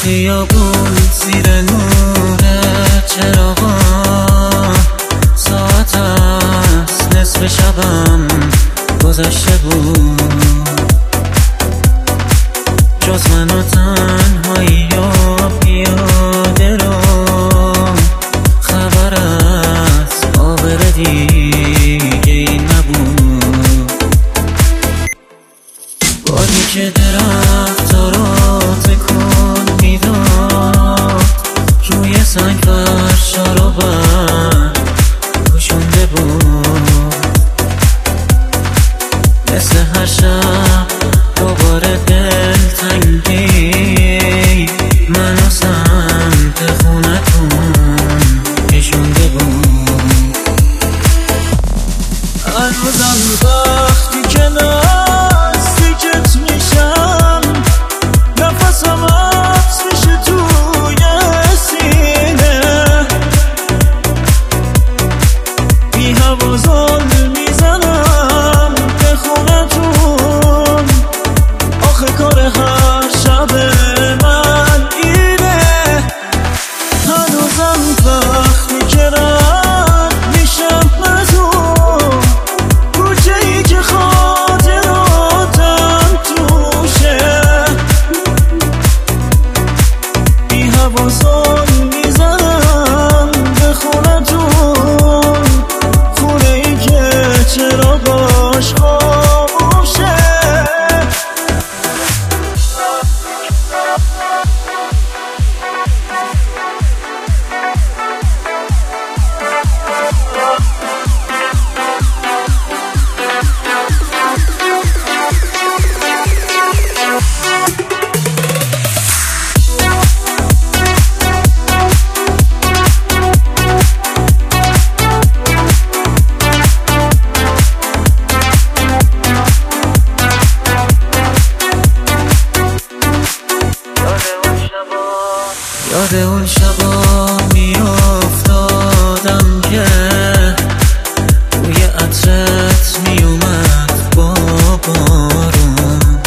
خیابون زیر نور چراغا ساعت است نصف شبم گذشته بود، جز من و تنهایی و پیاده رو خبر از آبر دیگه ای نبود. بادی که درختا رو تکون میداد روی سنگ فرشا رو بر کشونده بود، مثل هر شب دوباره دلتنگی منو سمت خونتون کشونده بود. هنوزم وقتی که نزدیکت میشم نفسم حبس میشه توی سینه، بی هوا زل میزنم به خونتون، آخه کار هر شب من اینه. هنوزم وقتی که رد میشم از اون کوچه ای که خاطراتم توشه، بی هوا زل میزنم به خونتون، خونه ای که چراغاش خاموشه. یاد اون شبا میافتادم که روی عطرت میومد با بارون،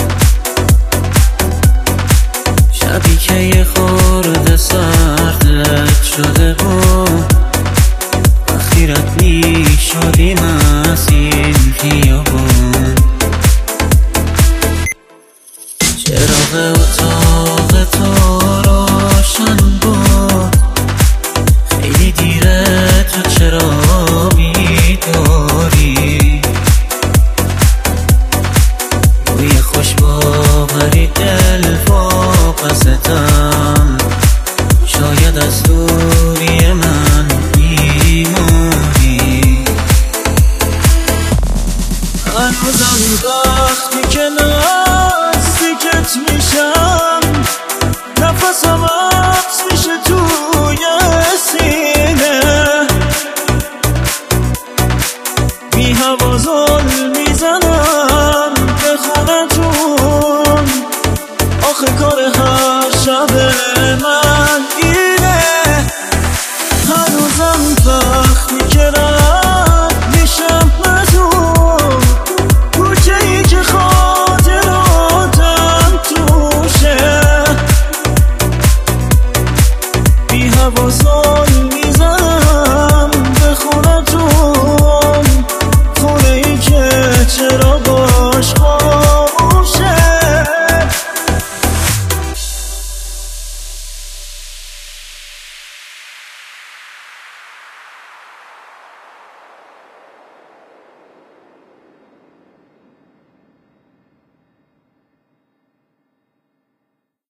شبی که یه خورده سردت شده بود، وقتی رد میشدیم از این خیابون، چراغ اتاق تو روشن بود، خیلی دیره تو چرا بیداری، روی خوش باوری دل واپستم، شاید از دوری من بیماری. هنوزم وقتی که نزدیکت میشم نفسم حبس میشه توی سینه، بی هوا زل میزنم به خونتون، آخه کار هر شب من اینه. هنوزم وقتی که رد میشم از اون کوچه ای که خاطراتم توشه، بی هوا